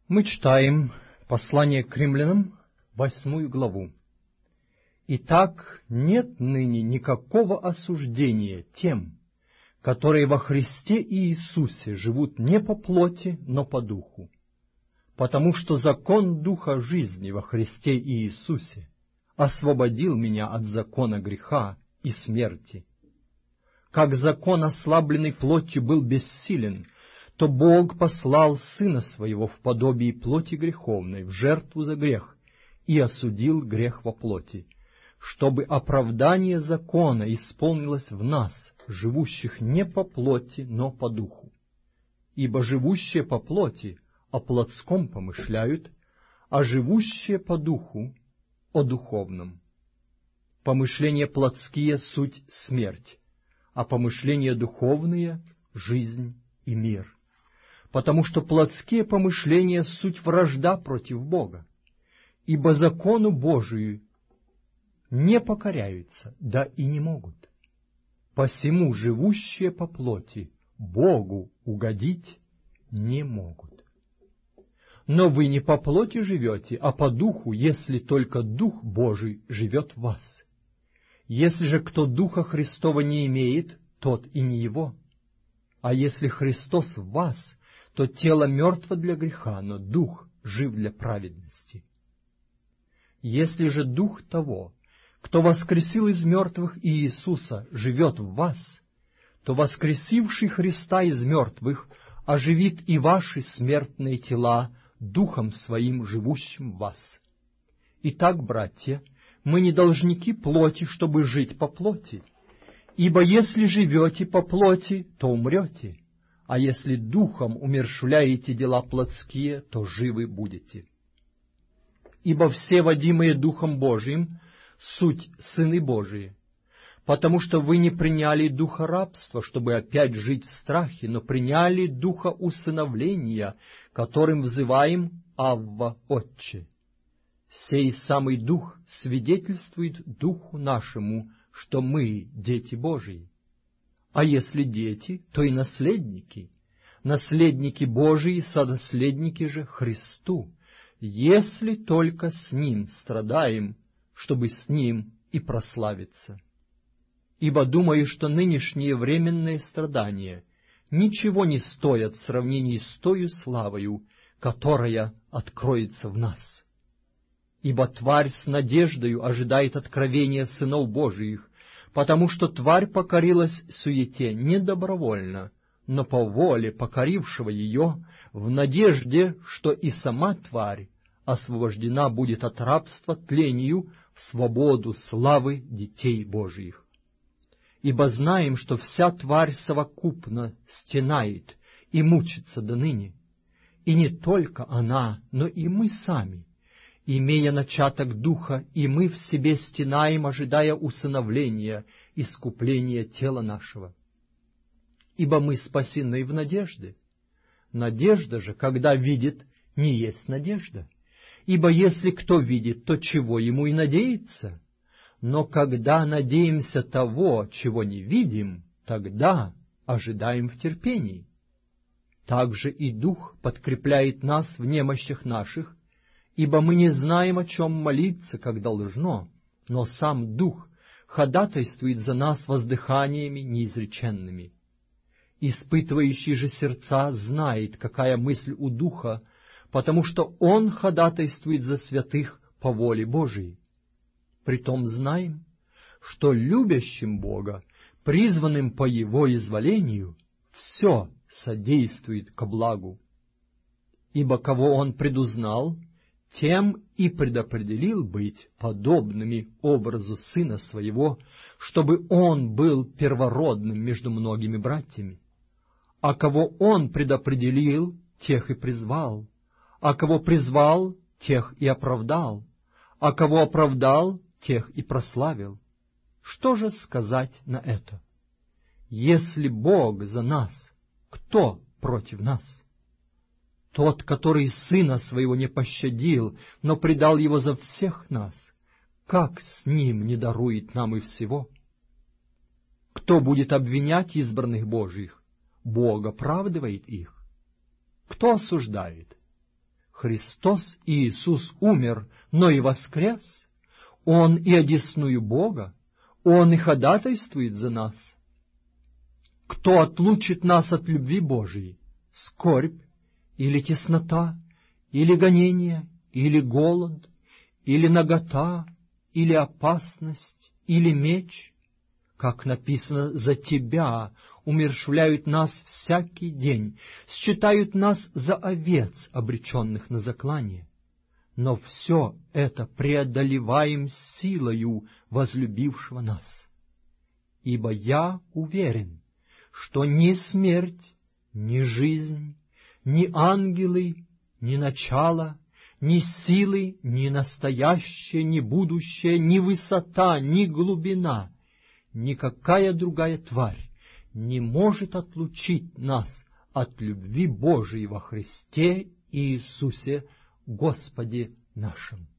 Мы читаем послание к римлянам, 8 главу. «Итак, нет ныне никакого осуждения тем, которые во Христе Иисусе живут не по плоти, но по духу. Потому что закон Духа жизни во Христе Иисусе освободил меня от закона греха и смерти. Как закон, ослабленный плотью, был бессилен, то Бог послал Сына Своего в подобии плоти греховной, в жертву за грех, и осудил грех во плоти, чтобы оправдание закона исполнилось в нас, живущих не по плоти, но по духу. Ибо живущие по плоти о плотском помышляют, а живущие по духу о духовном. Помышления плотские — суть смерть, а помышления духовные — жизнь и мир. Потому что плотские помышления — суть вражда против Бога, ибо закону Божию не покоряются, да и не могут. Посему живущие по плоти Богу угодить не могут. Но вы не по плоти живете, а по духу, если только Дух Божий живет в вас. Если же кто Духа Христова не имеет, тот и не его. А если Христос в вас, то тело мертво для греха, но Дух жив для праведности. Если же Дух того, кто воскресил из мертвых Иисуса, живет в вас, то воскресивший Христа из мертвых оживит и ваши смертные тела Духом Своим, живущим в вас. Итак, братья, мы не должники плоти, чтобы жить по плоти. Ибо если живете по плоти, то умрете, а если Духом умерщвляете дела плотские, то живы будете. Ибо все водимые Духом Божиим суть сыны Божии, потому что вы не приняли духа рабства, чтобы опять жить в страхе, но приняли духа усыновления, которым взываем Авва, Отче. Сей самый Дух свидетельствует Духу нашему, что мы дети Божии. А если дети, то и наследники, наследники Божии, сонаследники же Христу, если только с Ним страдаем, чтобы с Ним и прославиться. Ибо думаю, что нынешние временные страдания ничего не стоят в сравнении с тою славою, которая откроется в нас. Ибо тварь с надеждою ожидает откровения сынов Божиих, потому что тварь покорилась суете не добровольно, но по воле покорившего ее, в надежде, что и сама тварь освобождена будет от рабства тлению в свободу славы детей Божиих. Ибо знаем, что вся тварь совокупно стенает и мучится доныне, и не только она, но и мы сами, имея начаток духа, и мы в себе стенаем, ожидая усыновления, искупления тела нашего. Ибо мы спасены в надежде. Надежда же, когда видит, не есть надежда. Ибо если кто видит, то чего ему и надеяться? Но когда надеемся того, чего не видим, тогда ожидаем в терпении. Также и Дух подкрепляет нас в немощах наших, ибо мы не знаем, о чем молиться, как должно, но сам Дух ходатайствует за нас воздыханиями неизреченными. Испытывающий же сердца знает, какая мысль у Духа, потому что Он ходатайствует за святых по воле Божией. Притом знаем, что любящим Бога, призванным по Его изволению, все содействует ко благу. Ибо кого Он предузнал, тем и предопределил быть подобными образу Сына Своего, чтобы Он был первородным между многими братьями. А кого Он предопределил, тех и призвал, а кого призвал, тех и оправдал, а кого оправдал, тех и прославил. Что же сказать на это? Если Бог за нас, кто против нас? Тот, который Сына Своего не пощадил, но предал Его за всех нас, как с Ним не дарует нам и всего? Кто будет обвинять избранных Божиих? Бог оправдывает их. Кто осуждает? Христос Иисус умер, но и воскрес, Он и одесную Бога, Он и ходатайствует за нас. Кто отлучит нас от любви Божией? Скорбь, или теснота, или гонение, или голод, или нагота, или опасность, или меч? Как написано, за Тебя умерщвляют нас всякий день, считают нас за овец, обреченных на заклание. Но все это преодолеваем силою возлюбившего нас. Ибо я уверен, что ни смерть, ни жизнь, ни ангелы, ни начало, ни силы, ни настоящее, ни будущее, ни высота, ни глубина, никакая другая тварь не может отлучить нас от любви Божией во Христе Иисусе Господе нашим.